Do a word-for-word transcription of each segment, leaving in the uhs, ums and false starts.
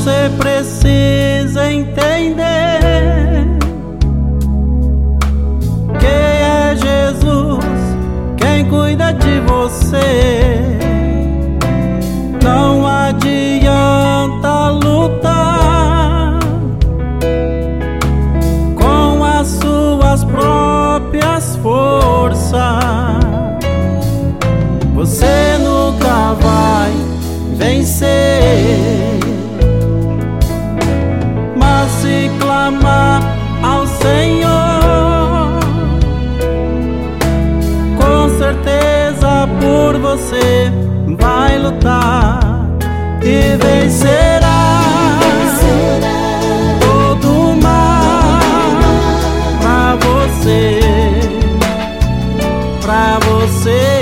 Você precisa entender que é Jesus quem cuida de você. Não adianta lutar com as suas próprias forças. Você nunca vai vencer, mas se clamar ao Senhor, com certeza por você vai lutar e vencerá, vencerá todo o mal pra você, pra você.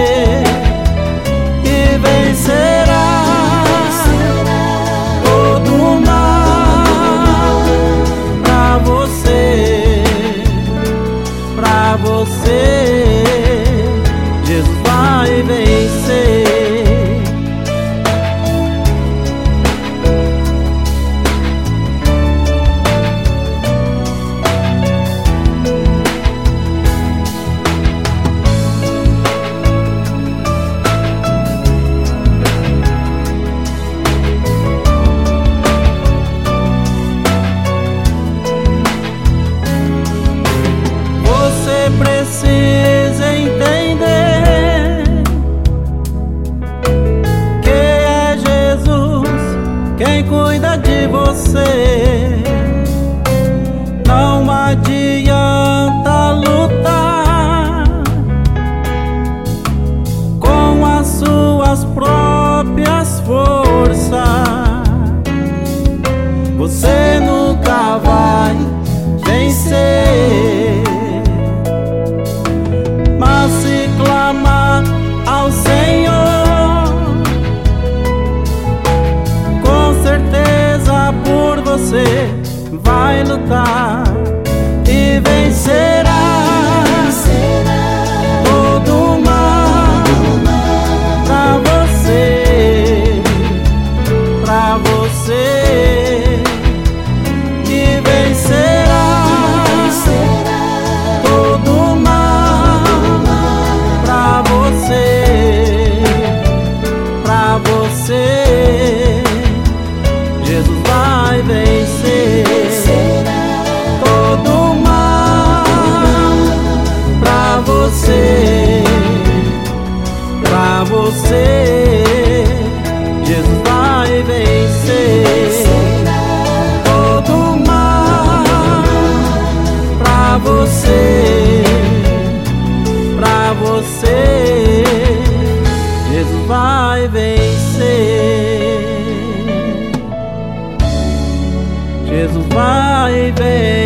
E vencerá, vencerá todo o mal pra você, pra você. Jesus vai vencer. Precisa entender que é Jesus quem cuida de você. Não adianta lutar com as suas próprias forças. Você nunca vai vencer, mas se clamar ao Senhor, com certeza por você vai lutar e vencerá, vencerá todo o mal pra você, pra você. E vencerá, vencerá todo o mal pra você, pra você. Jesus vai vencer todo o mal pra você, pra você. Jesus vai vencer todo o mal pra você, pra você. Jesus vai vencer, Jesus vai vencer.